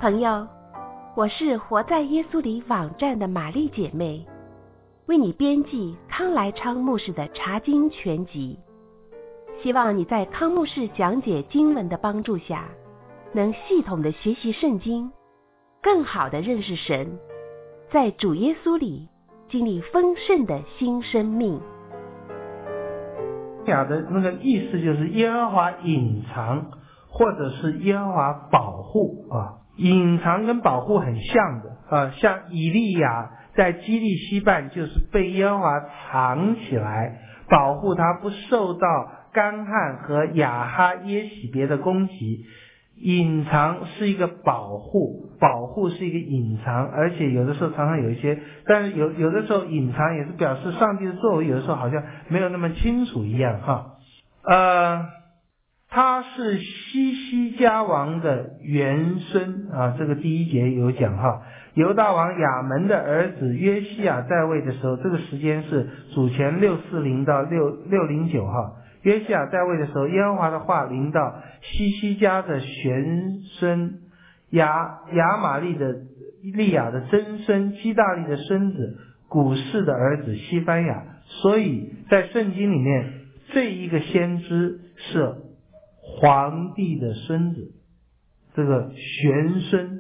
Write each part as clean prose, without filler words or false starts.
朋友，我是活在耶稣里网站的玛丽姐妹，为你编辑康来昌牧师的查经全集。希望你在康牧师讲解经文的帮助下，能系统的学习圣经，更好的认识神，在主耶稣里经历丰盛的新生命。 讲的那个意思就是耶和华隐藏，或者是耶和华保护啊。隐藏跟保护很像的啊，像以利亚在基利西畔就是被耶和华藏起来，保护他不受到干旱和亚哈耶洗别的攻击。隐藏是一个保护，保护是一个隐藏，而且有的时候常常有一些，但是有的时候隐藏也是表示上帝的作为有的时候好像没有那么清楚一样哈。他是西西家王的元孙啊，这个第一节有讲哈。犹大王亚门的儿子约西亚在位的时候，这个时间是主前640到609哈。约西亚在位的时候，耶和华的话临到西西家的玄孙亚玛利的利亚的曾孙基大利的孙子古士的儿子西番雅。所以在圣经里面，这一个先知是皇帝的孙子，这个玄孙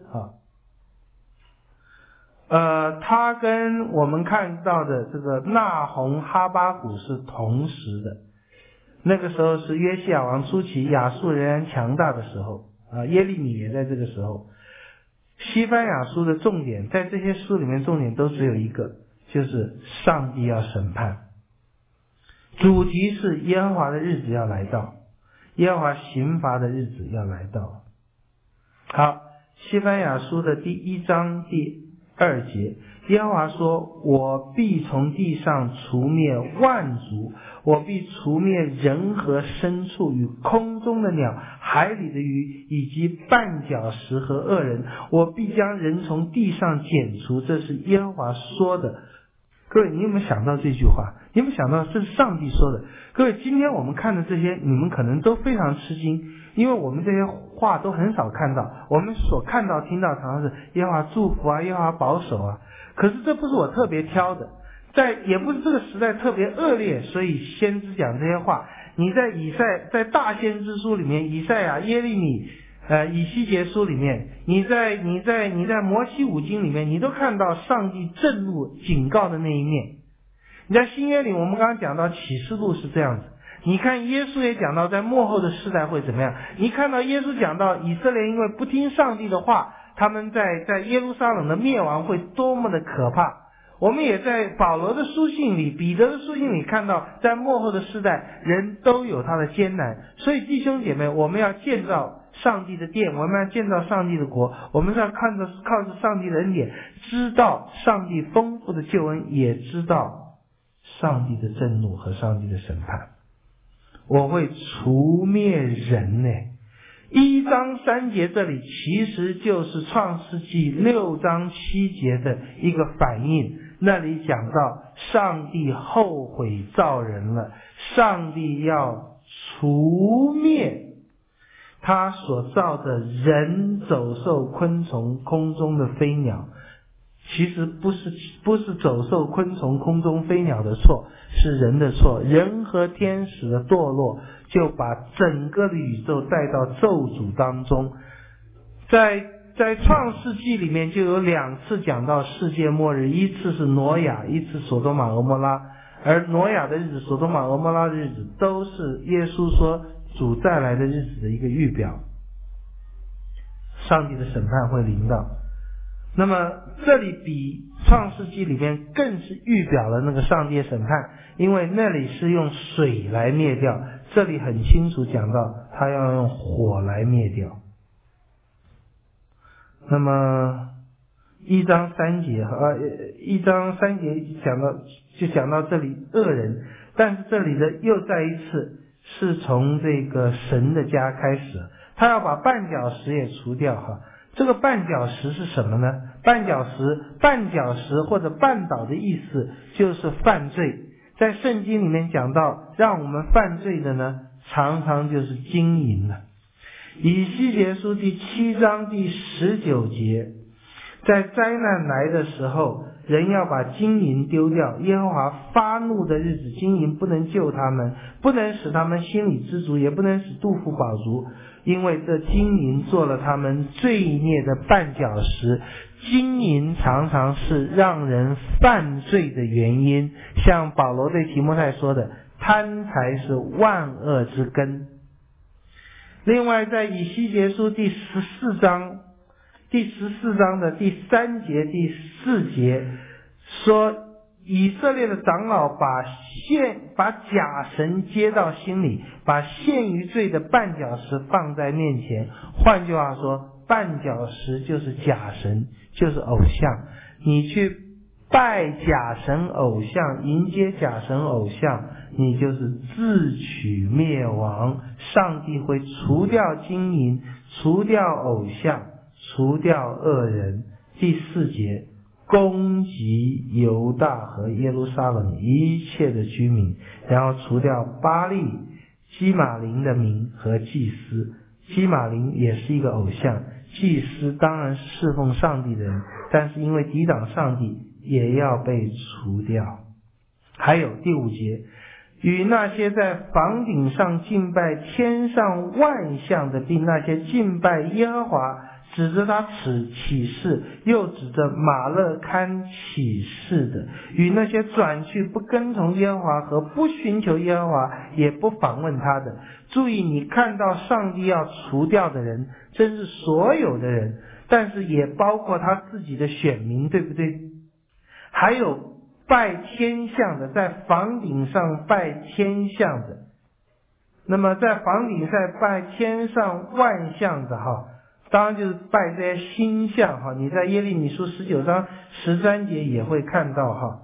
他跟我们看到的这个纳洪哈巴谷是同时的。那个时候是约西亚王初期，亚述仍然强大的时候耶利米也在这个时候。西番雅书的重点，在这些书里面重点都只有一个，就是上帝要审判，主题是耶和华的日子要来到，耶和华刑罚的日子要来到。好，西番雅书的第1章第2节，耶和华说，我必从地上除灭万族，我必除灭人和牲畜与空中的鸟，海里的鱼，以及绊脚石和恶人，我必将人从地上剪除，这是耶和华说的。各位，你有没有想到这句话？你有没有想到这是上帝说的？各位，今天我们看的这些，你们可能都非常吃惊，因为我们这些话都很少看到，我们所看到听到常常是耶和华祝福啊，耶和华保守啊。可是这不是我特别挑的，也不是这个时代特别恶劣，所以先知讲这些话。你在大先知书里面，以赛亚、耶利米、以西结书里面，你在摩西五经里面，你都看到上帝震怒警告的那一面。你在新约里，我们刚刚讲到启示录是这样子，你看耶稣也讲到在末后的世代会怎么样，你看到耶稣讲到以色列因为不听上帝的话，他们在耶路撒冷的灭亡会多么的可怕。我们也在保罗的书信里，彼得的书信里看到，在末后的世代人都有他的艰难。所以弟兄姐妹，我们要建造上帝的殿，我们要建造上帝的国，我们是要靠着上帝的恩典，知道上帝丰富的救恩，也知道上帝的震怒和上帝的审判。我会除灭人呢。1章3节这里其实就是创世纪6章7节的一个反应，那里讲到上帝后悔造人了，上帝要除灭他所造的人、走兽、昆虫、空中的飞鸟。其实不是走兽、昆虫、空中飞鸟的错，是人的错。人和天使的堕落就把整个的宇宙带到咒诅当中。在创世纪里面就有2次讲到世界末日，一次是挪亚，一次所多玛俄摩拉。而挪亚的日子、所多玛俄摩拉的日子都是耶稣说主再来的日子的一个预表，上帝的审判会临到。那么这里比创世纪里面更是预表了那个上帝的审判，因为那里是用水来灭掉，这里很清楚讲到他要用火来灭掉。那么1章3节讲到这里恶人，但是这里的又再一次是从这个神的家开始，他要把绊脚石也除掉哈。这个绊脚石是什么呢？绊脚石或者绊倒的意思就是犯罪。在圣经里面讲到让我们犯罪的呢，常常就是金银了。 以西结书第7章第19节，在灾难来的时候，人要把金银丢掉，耶和华发怒的日子，金银不能救他们，不能使他们心里知足，也不能使肚腹饱足，因为这金银做了他们罪孽的绊脚石。金银常常是让人犯罪的原因，像保罗对提摩太说的，贪财是万恶之根。另外在以西结书第14章的第3节第4节说，以色列的长老把假神接到心里，把陷于罪的绊脚石放在面前。换句话说，绊脚石就是假神，就是偶像。你去拜假神偶像，迎接假神偶像，你就是自取灭亡。上帝会除掉金银，除掉偶像，除掉恶人。第4节，攻击犹大和耶路撒冷一切的居民，然后除掉巴力、基玛林的民和祭司。基玛林也是一个偶像，祭司当然是侍奉上帝的人，但是因为抵挡上帝，也要被除掉。还有第5节，与那些在房顶上敬拜天上万象的，并那些敬拜耶和华指着他起誓，又指着马勒堪起誓的，与那些转去不跟从耶和华和不寻求耶和华也不访问他的。注意，你看到上帝要除掉的人，真是所有的人，但是也包括他自己的选民，对不对？还有拜天象的，在房顶上拜天象的，那么在房顶上拜天上万象的当然就是拜这些星象你在耶利米书19章13节也会看到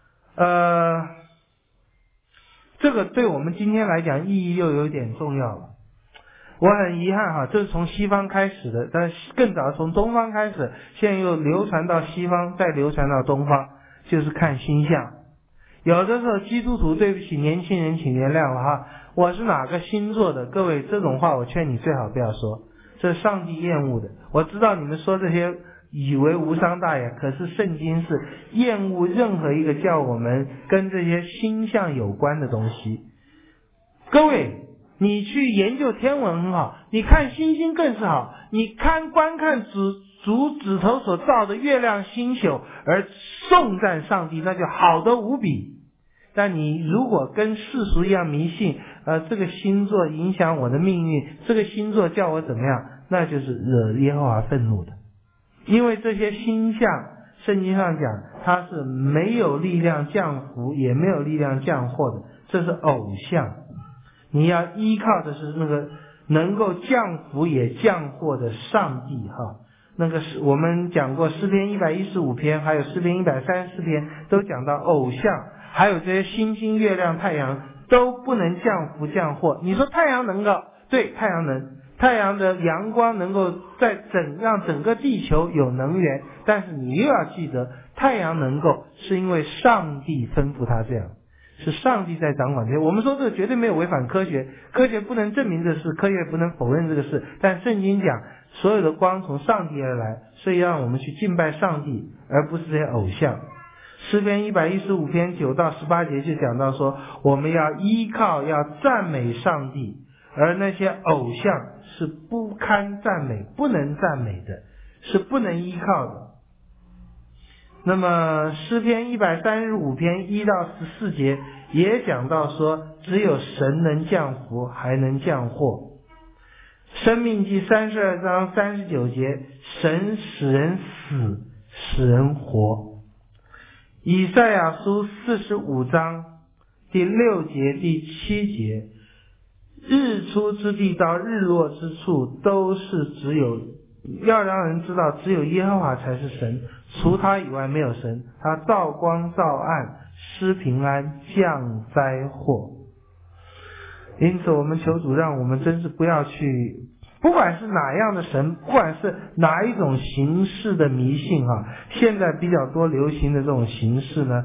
这个对我们今天来讲意义又有点重要了。我很遗憾这是从西方开始的，但更早从东方开始，现在又流传到西方，再流传到东方，就是看星象。有的时候基督徒，对不起年轻人请原谅了我是哪个星座的，各位这种话我劝你最好不要说，这是上帝厌恶的。我知道你们说这些以为无伤大雅，可是圣经是厌恶任何一个叫我们跟这些星象有关的东西。各位，你去研究天文很好，你看星星更是好，你观看主指头所造的月亮星宿而颂赞上帝，那就好得无比。但你如果跟世俗一样迷信这个星座影响我的命运，这个星座叫我怎么样，那就是惹耶和华愤怒的。因为这些星象圣经上讲它是没有力量降福也没有力量降祸的，这是偶像。你要依靠的是那个能够降福也降祸的上帝那个是我们讲过诗篇115篇还有诗篇134篇都讲到偶像，还有这些星星月亮太阳都不能降福降祸。你说太阳能够，对，太阳能，太阳的阳光能够让整个地球有能源，但是你又要记得太阳能够是因为上帝吩咐它这样，是上帝在掌管这些。我们说这个绝对没有违反科学，科学不能证明这事，科学不能否认这个事，但圣经讲所有的光从上帝而来，所以让我们去敬拜上帝而不是这些偶像。诗篇115篇9到18节就讲到说，我们要依靠要赞美上帝，而那些偶像是不堪赞美，不能赞美的，是不能依靠的。那么诗篇135篇1到14节也讲到说，只有神能降福还能降祸。申命记32章39节，神使人死使人活。以赛亚书45章第6节第7节，日出之地到日落之处都是要让人知道只有耶和华才是神，除他以外没有神，他造光造暗，施平安，降灾祸。因此我们求主让我们真是不要去，不管是哪样的神，不管是哪一种形式的迷信现在比较多流行的这种形式呢，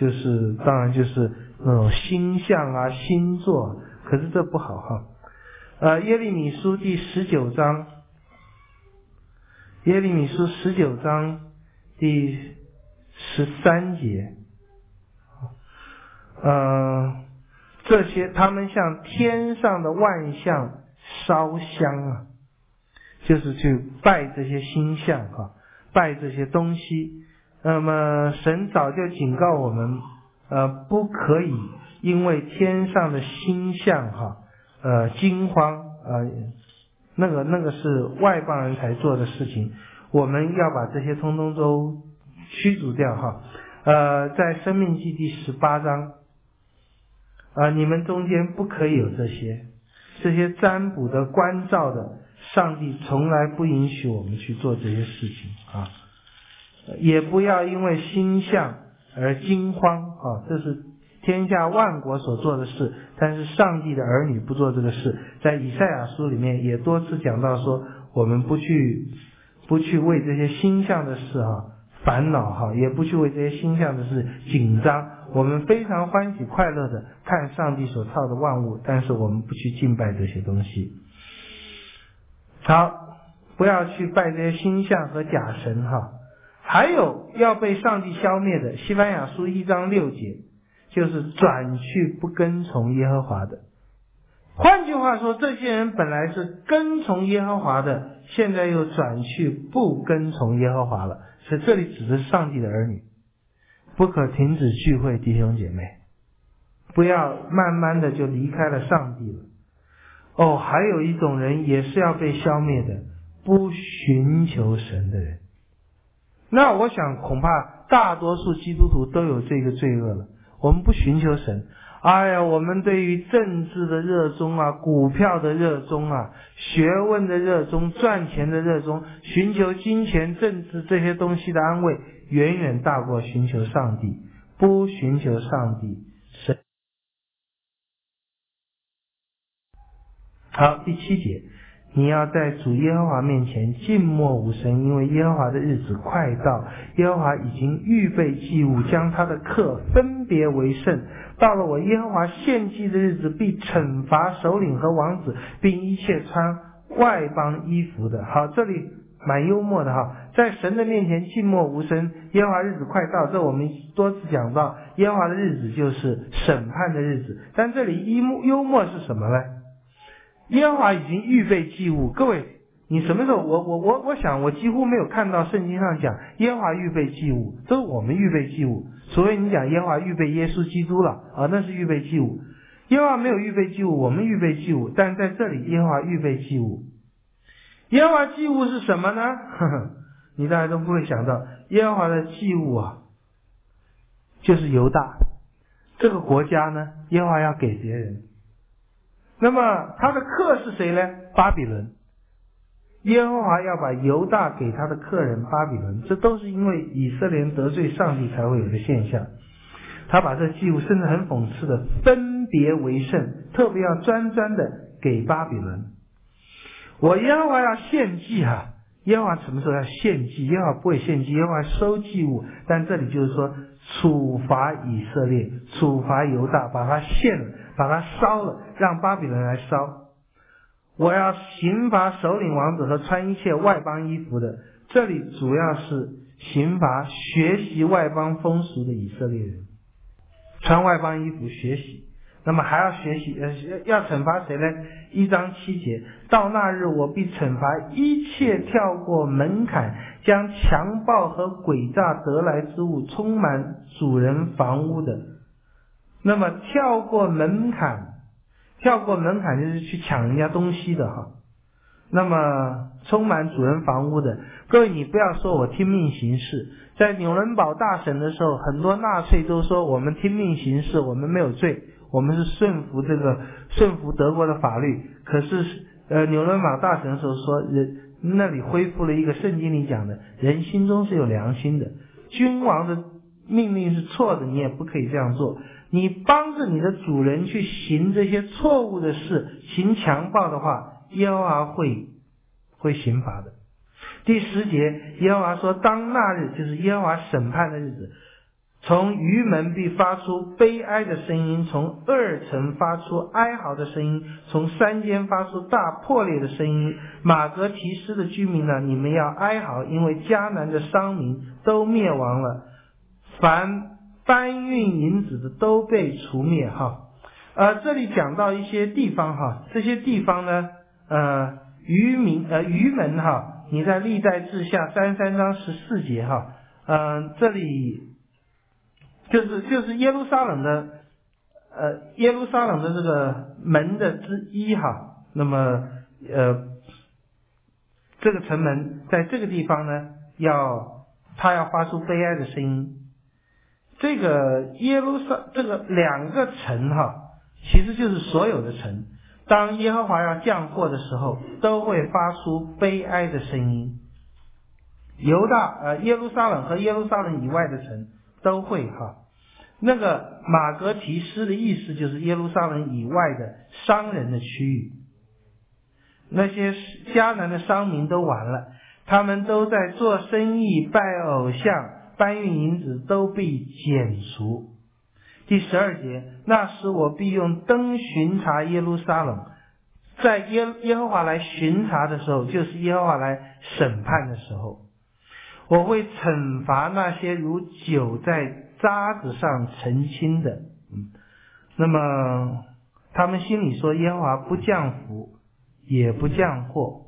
当然就是那种星象星座，可是这不好耶利米书第19章，耶利米书19章第13节，这些他们向天上的万象烧香啊，就是去拜这些星象啊，拜这些东西。那么神早就警告我们，不可以因为天上的星象惊慌，那个是外邦人才做的事情，我们要把这些通通都驱逐掉哈。在申命记第18章，你们中间不可以有这些占卜的、观照的，上帝从来不允许我们去做这些事情啊。也不要因为星象而惊慌啊，这是天下万国所做的事，但是上帝的儿女不做这个事。在以赛亚书里面也多次讲到说，我们不去为这些星象的事烦恼也不去为这些星象的事紧张，我们非常欢喜快乐的看上帝所造的万物，但是我们不去敬拜这些东西。好，不要去拜这些星象和假神还有要被上帝消灭的，西番雅书1章6节，就是转去不跟从耶和华的。换句话说，这些人本来是跟从耶和华的，现在又转去不跟从耶和华了。所以这里指的是上帝的儿女，不可停止聚会，弟兄姐妹，不要慢慢的就离开了上帝了。还有一种人也是要被消灭的，不寻求神的人。那我想恐怕大多数基督徒都有这个罪恶了，我们不寻求神。我们对于政治的热衷股票的热衷学问的热衷，赚钱的热衷，寻求金钱、政治这些东西的安慰，远远大过寻求上帝。不寻求上帝，神。好，第7节，你要在主耶和华面前静默无声，因为耶和华的日子快到，耶和华已经预备祭物，将他的客分别为圣。到了我耶和华献祭的日子，必惩罚首领和王子，并一切穿外邦衣服的。好，这里蛮幽默的在神的面前静默无声，耶和华日子快到，这我们多次讲到，耶和华的日子就是审判的日子。但这里幽默是什么呢？耶和华已经预备祭物，各位，你什么时候我想我几乎没有看到圣经上讲耶和华预备祭物，都是我们预备祭物，除非你讲耶和华预备耶稣基督了那是预备祭物。耶和华没有预备祭物，我们预备祭物，但在这里耶和华预备祭物。耶和华祭物是什么呢？你大家都不会想到，耶和华的祭物就是犹大这个国家呢，耶和华要给别人。那么他的客是谁呢？巴比伦。耶和华要把犹大给他的客人巴比伦，这都是因为以色列人得罪上帝才会有的现象。他把这祭物甚至很讽刺的分别为圣，特别要专的给巴比伦。我耶和华要献祭耶和华什么时候要献祭？耶和华不会献祭，耶和华收祭物，但这里就是说处罚以色列，处罚犹大，把它献了，把它烧了，让巴比伦来烧。我要刑罚首领王子和穿一切外邦衣服的，这里主要是刑罚学习外邦风俗的以色列人，穿外邦衣服学习。那么还要学习要惩罚谁呢？1章7节，到那日我必惩罚一切跳过门槛，将强暴和诡诈得来之物充满主人房屋的。那么跳过门槛就是去抢人家东西的那么充满主人房屋的，各位你不要说我听命行事。在纽伦堡大审的时候，很多纳粹都说我们听命行事，我们没有罪，我们是顺服德国的法律。可是纽伦堡大审的时候说，那里恢复了一个圣经里讲的，人心中是有良心的，君王的命令是错的，你也不可以这样做。你帮着你的主人去行这些错误的事，行强暴的话，耶和华会刑罚的。第10节，耶和华说，当那日，就是耶和华审判的日子， 从鱼门必发出悲哀的声音，从二层发出哀嚎的声音，从山间发出大破裂的声音。马格提斯的居民呢，你们要哀嚎，因为迦南的商民都灭亡了，凡搬运银子的都被除灭哈。这里讲到一些地方哈，这些地方呢，鱼门哈，你在历代志下33章14节哈，这里就是耶路撒冷的这个门的之一哈。那么这个城门在这个地方呢，他要发出悲哀的声音。这个这个两个城哈，其实就是所有的城，当耶和华要降祸的时候，都会发出悲哀的声音。耶路撒冷和耶路撒冷以外的城都会哈。那个马格提斯的意思就是耶路撒冷以外的商人的区域，那些迦南的商民都完了，他们都在做生意、拜偶像、搬运银子，都必剪除。第12节，那时我必用灯巡查耶路撒冷，在耶和华来巡查的时候，就是耶和华来审判的时候，我会惩罚那些如酒在渣子上澄清的。那么他们心里说，耶和华不降福也不降祸，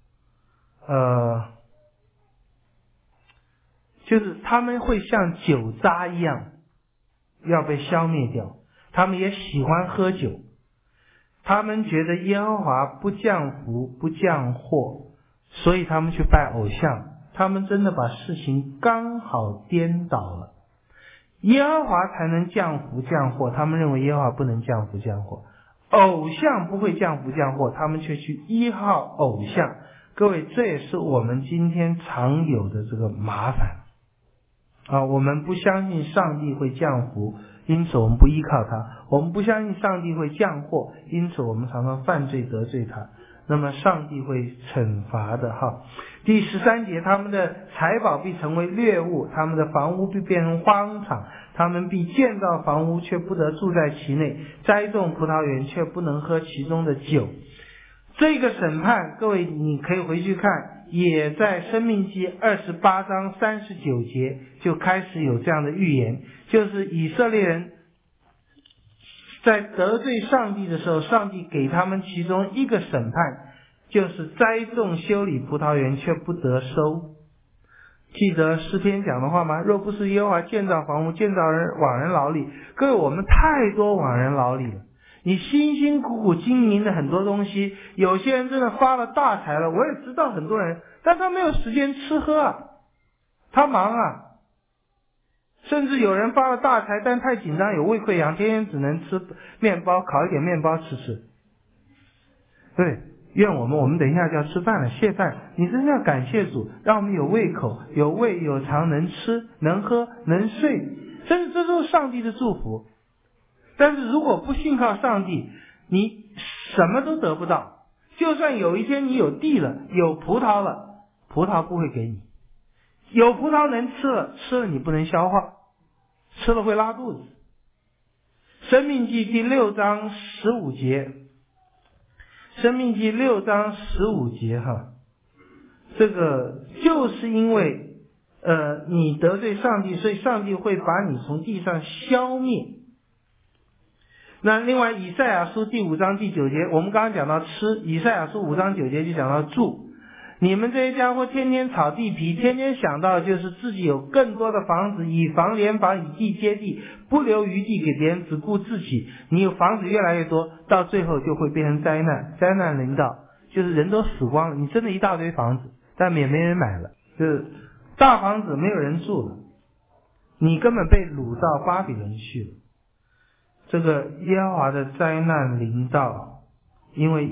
就是他们会像酒渣一样要被消灭掉。他们也喜欢喝酒，他们觉得耶和华不降福不降祸，所以他们去拜偶像。他们真的把事情刚好颠倒了，耶和华才能降福降祸，他们认为耶和华不能降福降祸。偶像不会降福降祸，他们却去依靠偶像。各位，这也是我们今天常有的这个麻烦我们不相信上帝会降福，因此我们不依靠他；我们不相信上帝会降祸，因此我们常常犯罪得罪他。那么上帝会惩罚的哈。第13节，他们的财宝必成为掠物，他们的房屋必变成荒场，他们必建造房屋，却不得住在其内，栽种葡萄园，却不能喝其中的酒。这个审判，各位你可以回去看，也在申命记28章39节就开始有这样的预言，就是以色列人在得罪上帝的时候，上帝给他们其中一个审判，就是栽种修理葡萄园却不得收。记得诗篇讲的话吗？若不是耶和华建造房屋，建造人枉人劳力。各位，我们太多枉人劳力了，你辛辛苦苦经营的很多东西，有些人真的发了大财了，我也知道很多人，但他没有时间吃喝他忙甚至有人发了大财，但太紧张有胃溃疡，天天只能吃面包，烤一点面包吃。对，愿我们等一下就要吃饭了，谢饭。你真的要感谢主，让我们有胃口，有胃有肠，能吃能喝能睡，这都是上帝的祝福。但是如果不信靠上帝，你什么都得不到。就算有一天你有地了，有葡萄了，葡萄不会给你。有葡萄能吃了，吃了你不能消化，吃了会拉肚子。申命记第6章15节，申命记6章15节这个就是因为你得罪上帝，所以上帝会把你从地上消灭。那另外以赛亚书第5章第9节，我们刚刚讲到吃，以赛亚书5章9节就讲到住。你们这些家伙天天炒地皮，天天想到就是自己有更多的房子，以房连房，以地接地，不留余地给别人，只顾自己。你有房子越来越多，到最后就会变成灾难，灾难临到，就是人都死光了。你真的一大堆房子，但也没人买了，就是大房子没有人住了，你根本被掳到巴比伦去了。这个耶和华的灾难临到，因为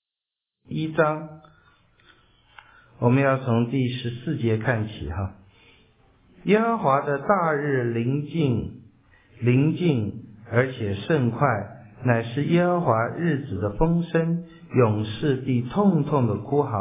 1章我们要从第14节看起耶和华的大日临近，而且甚快，乃是耶和华日子的风声，勇士必痛痛的哭嚎，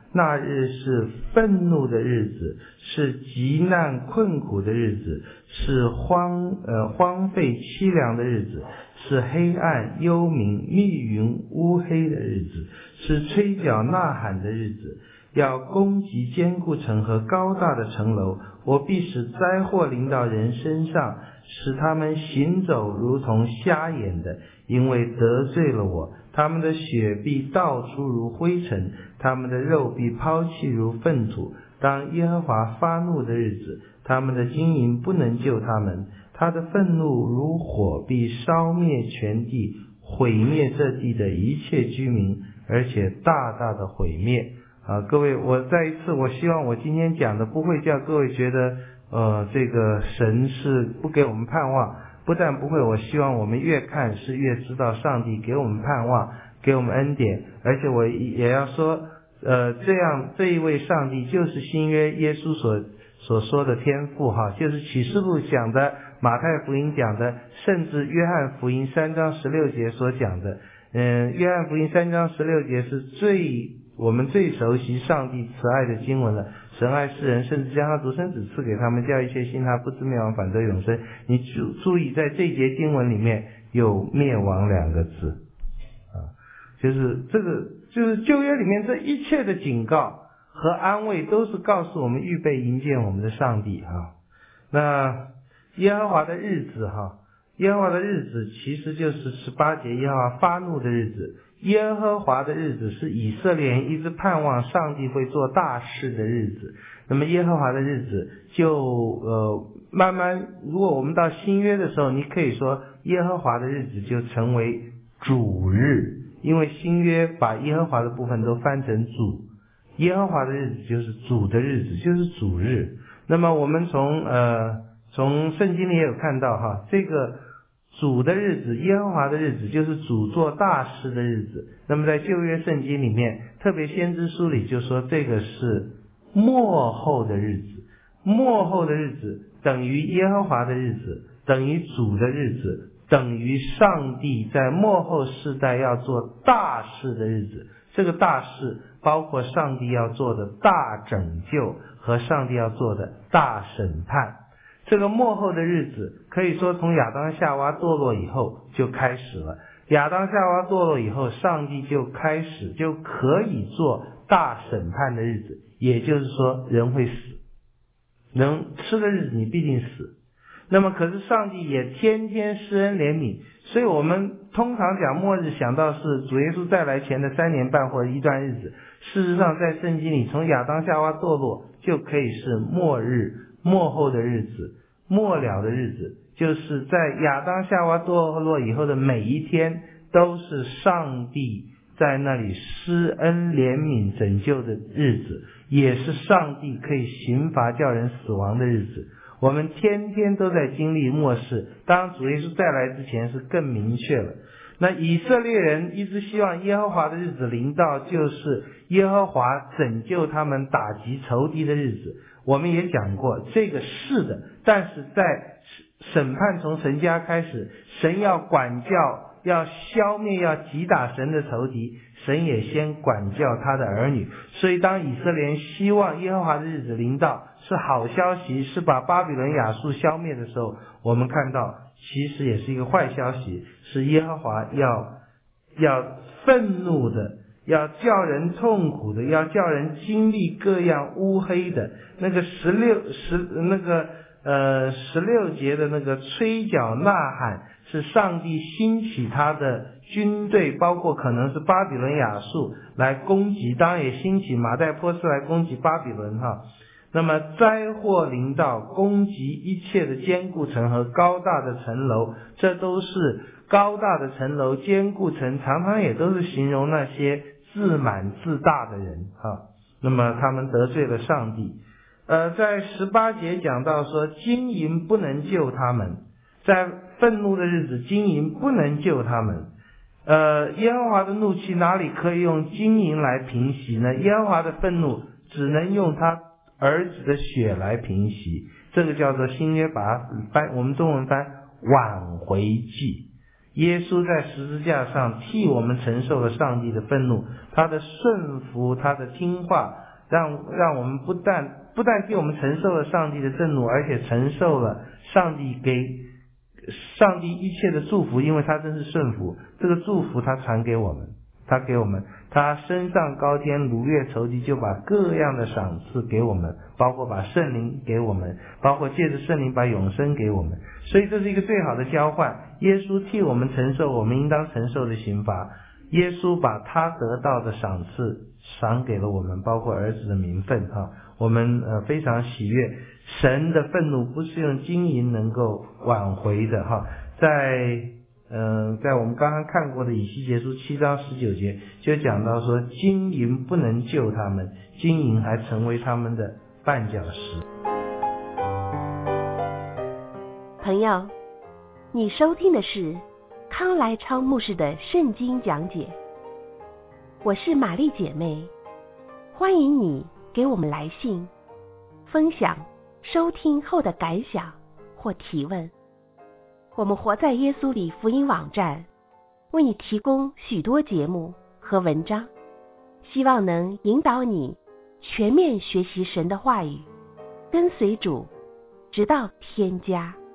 那日是愤怒的日子，是极难困苦的日子，是荒废凄凉的日子，是黑暗幽冥密云乌黑的日子，是吹角呐喊的日子。要攻击坚固城和高大的城楼，我必使灾祸临到人身上，使他们行走如同瞎眼的，因为得罪了我。他们的血必倒出如灰尘，他们的肉必抛弃如粪土。当耶和华发怒的日子，他们的金银不能救他们，他的愤怒如火，必烧灭全地，毁灭这地的一切居民，而且大大的毁灭。各位，我再一次，我希望我今天讲的不会叫各位觉得这个神是不给我们盼望，不但不会，我希望我们越看是越知道上帝给我们盼望，给我们恩典，而且我也要说这一位上帝就是新约耶稣所说的天父就是启示录讲的，马太福音讲的，甚至约翰福音3章16节所讲的。约翰福音3章16节是我们最熟悉上帝慈爱的经文了。神爱世人，甚至将他独生子赐给他们，叫一切信他不至灭亡，反得永生。你注意，在这节经文里面有灭亡2个字就是这个，就是旧约里面这一切的警告和安慰都是告诉我们预备迎接我们的上帝那耶和华的日子耶和华的日子其实就是18节耶和华发怒的日子。耶和华的日子是以色列人一直盼望上帝会做大事的日子。那么耶和华的日子就慢慢，如果我们到新约的时候，你可以说耶和华的日子就成为主日，因为新约把耶和华的部分都翻成主，耶和华的日子就是主的日子，就是主日。那么我们从圣经里也有看到这个主的日子，耶和华的日子就是主做大事的日子。那么在旧约圣经里面，特别先知书里就说这个是末后的日子，末后的日子等于耶和华的日子，等于主的日子，等于上帝在末后世代要做大事的日子。这个大事包括上帝要做的大拯救和上帝要做的大审判。这个末后的日子可以说从亚当夏娃堕落以后就开始了。亚当夏娃堕落以后，上帝就可以做大审判的日子，也就是说人会死，人吃的日子你必定死。那么可是上帝也天天施恩怜悯，所以我们通常讲末日想到是主耶稣再来前的3年半或者一段日子。事实上在圣经里，从亚当夏娃堕落就可以是末日，末后的日子，末了的日子，就是在亚当夏娃堕落以后的每一天都是上帝在那里施恩怜悯拯救的日子，也是上帝可以刑罚叫人死亡的日子。我们天天都在经历末世，当主耶稣再来之前是更明确了。那以色列人一直希望耶和华的日子临到，就是耶和华拯救他们打击仇敌的日子。我们也讲过这个是的，但是在审判从神家开始，神要管教，要消灭，要击打神的仇敌，神也先管教他的儿女。所以当以色列人希望耶和华的日子临到是好消息，是把巴比伦亚述消灭的时候，我们看到其实也是一个坏消息，是耶和华要愤怒的，要叫人痛苦的，要叫人经历各样乌黑的。那个16节的那个吹角呐喊，是上帝兴起他的军队，包括可能是巴比伦亚述来攻击，当然也兴起马代波斯来攻击巴比伦那么灾祸临到，攻击一切的坚固城和高大的城楼，这都是高大的城楼坚固城，常常也都是形容那些自满自大的人那么他们得罪了上帝。在18节讲到说金银不能救他们，在愤怒的日子金银不能救他们。耶和华的怒气哪里可以用金银来平息呢？耶和华的愤怒只能用他儿子的血来平息。这个叫做新约把它我们中文翻挽回祭。 耶稣在十字架上替我们承受了上帝的愤怒，他的顺服，他的听话，让我们不但替我们承受了上帝的震怒，而且承受了上帝一切的祝福，因为他真是顺服，这个祝福他传给我们，他升上高天，掳掠仇敌，就把各样的赏赐给我们，包括把圣灵给我们，包括借着圣灵把永生给我们。所以这是一个最好的交换，耶稣替我们承受我们应当承受的刑罚，耶稣把他得到的赏赐赏给了我们，包括儿子的名分我们非常喜悦。神的愤怒不是用金银能够挽回的在我们刚刚看过的以西结书7章19节就讲到说，金银不能救他们，金银还成为他们的绊脚石。 朋友，你收听的是康来昌牧师的圣经讲解，我是玛丽姐妹，欢迎你给我们来信分享收听后的感想或提问。我们活在耶稣里福音网站为你提供许多节目和文章，希望能引导你全面学习神的话语，跟随主直到天家。